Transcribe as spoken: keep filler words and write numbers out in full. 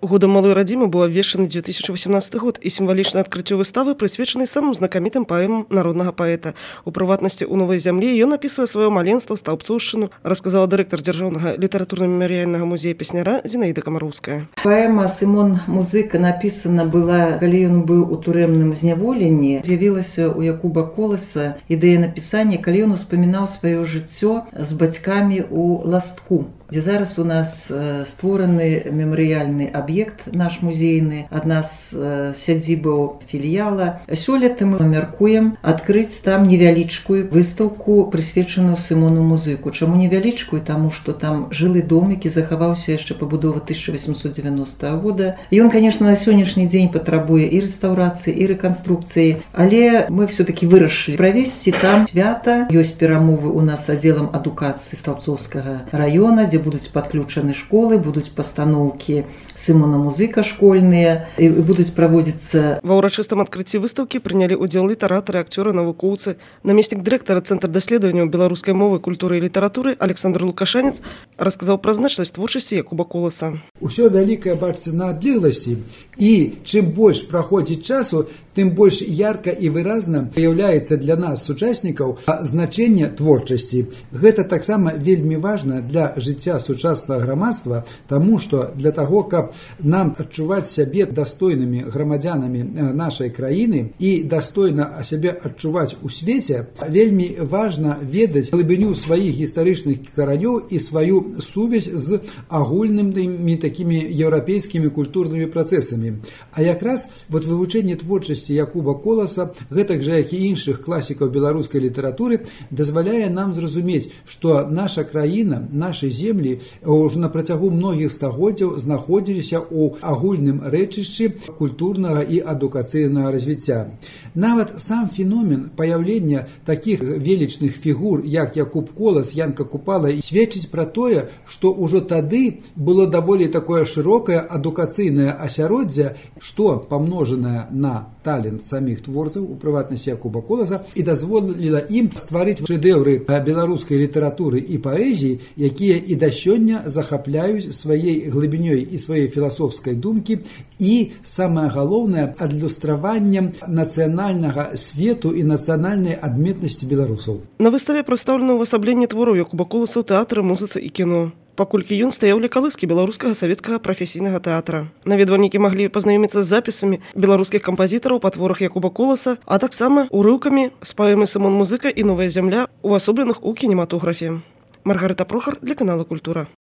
Годом малой радзімы быў абвешчаны две тысячи восемнадцатый год, і сімвалічнае адкрыццё выставы прысвечаны самым знакамітым паэмам народнага паэта. У прыватнасці, у новай зямлі ён апісвае сваё маленства, стаўбцоўшчыну, расказала дырэктар дзяржаўнага літаратурна-мемарыяльнага музея песняра Зінаіда Камароўская. Паэма «Сымон Музыка» напісана была, калі ён быў у турэмным зняволенні. З'явілася ў Якуба Коласа ідэя напісання, калі ён успамінаў сваё жыццё з бацькамі ў Ластку, дзе зараз у нас створаны мемарыяльны аб'ект наш музейны, адна з сядзібаў філіяла. Сёлета мы мяркуем адкрыць там невялічкую выстаўку, прысвечаную Сымону Музыку. Чаму невялічкую? Таму што там жылы дом, які захаваўся яшчэ пабудовы тысяча восемьсот девяностого года. Ён, конечно, на сённяшні дзень патрабуе і рэстаўрацыі, і рэканструкцыі, але мы все-таки вырашылі правесці там свята. Ёсць перамовы у нас з аддзелам адукацыі Стаўбцоўскага раёна, дзе будуць падключаны школы, будуць пастаноўкі Сымона Музыка школьныя, і будуць праводзіцца. Ва ўрачыстым адкрыцці выстаўкі прынялі ўдзел літаратары, акцёры, навукоўцы. Намеснік дырэктара Цэнтра даследаванняў беларускай мовы, культуры і літаратуры Александр Лукашанец расказаў пра значнасць творчасці Якуба Коласа. Усё вялікае бачыцца на адлегласці, і чым больш праходзіць часу, тым больш ярка і выразна з'яўляецца для нас, сучаснікаў, значэнне творчасці. Гэта таксама вельмі важна для жыцця сучаснага грамадства, таму што для таго, каб нам адчуваць сябе дастойнымі грамадзянамі нашай краіны і дастойна сябе адчуваць у свеце, вельмі важна ведаць глыбіню сваіх гістарычных каранёў і сваю сувязь з агульнымі такімі еўрапейскімі культурнымі працэсамі. А якраз вот вывучэнне творчасці Якуба Коласа, гэтак жа як і іншых класікаў беларускай літаратуры, дазваляе нам зразумець, што наша краіна, нашы землі ўжо на працягу многіх стагоддзяў знаходзіліся ў агульным рэчышчы культурнага і адукацыйнага развіцця. Нават сам феномен паяўлення такіх велічных фігур, як Якуб Колас, Янка Купала, сведчыць пра тое, што ўжо тады было даволі такое шырокае адукацыйнае асяроддзе, што памножанае на талент саміх творцаў, у прыватнасці Якуба Коласа, і дазволіла ім стварыць шэдэўры беларускай літаратуры і паэзіі, якія і да сёння захапляюць сваей глыбінёй і сваёй філасофскай думкі і, самае галоўнае, адлюстраваннем нацыянальнага свету і нацыянальнай адметнасці беларусаў. На выставе прадстаўлена ўвасабленне твораў Якуба Коласа ў тэатры, музыцы і кіно. Паколькі ён стаяў ля калыскі беларускага савецкага прафесійнага тэатра. Наведвальнікі маглі пазнаёміцца з запісамі беларускіх кампазітараў па творах Якуба Коласа, а таксама урыўкамі з паэмы «Сымон Музыка» і «Новая зямля», увасобленых у кінематографе. Маргарыта Прохар для канала «Культура».